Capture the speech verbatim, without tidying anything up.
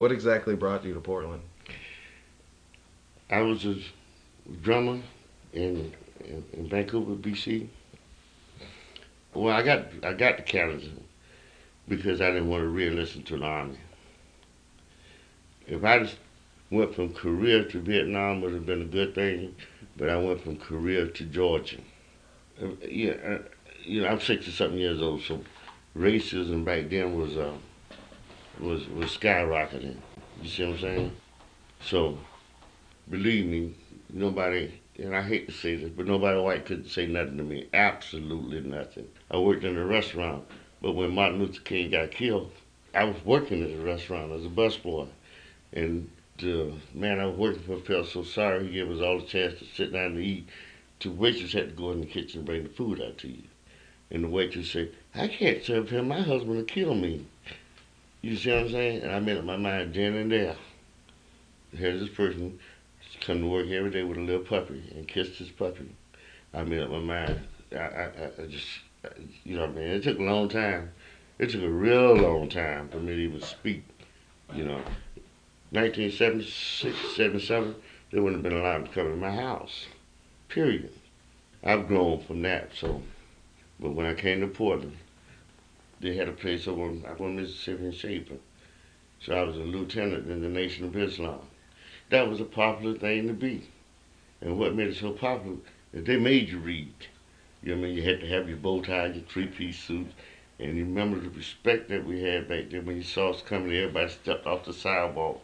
What exactly brought you to Portland? I was a drummer in, in, in Vancouver, B C. Well, I got I got to Canada because I didn't want to re-enlist to the army. If I just went from Korea to Vietnam, would have been a good thing. But I went from Korea to Georgia. Uh, yeah, uh, you know, I'm sixty something years old, so racism back then was uh, was was skyrocketing. You see what I'm saying? So believe me, nobody, and I hate to say this, but nobody white could say nothing to me. Absolutely nothing. I worked in a restaurant, but when Martin Luther King got killed, I was working at a restaurant as a busboy. And the man I was working for felt so sorry. He gave us all the chance to sit down and eat. The waitress had to go in the kitchen and bring the food out to you. And the waitress said, I can't serve him. My husband will kill me. You see what I'm saying? And I made up my mind then and there. Here's this person come to work every day with a little puppy and kissed his puppy. I made up my mind. I, I, I just, you know what I mean? It took a long time. It took a real long time for me to even speak. You know, nineteen seventy-six, seventy-seven, they wouldn't have been allowed to come in my house. Period. I've grown from that. So, but when I came to Portland, they had a place over on, on Mississippi and Shaper. So I was a lieutenant in the Nation of Islam. That was a popular thing to be. And what made it so popular is they made you read. You know what I mean? You had to have your bow tie, your three-piece suit. And you remember the respect that we had back then when you saw us coming, everybody stepped off the sidewalk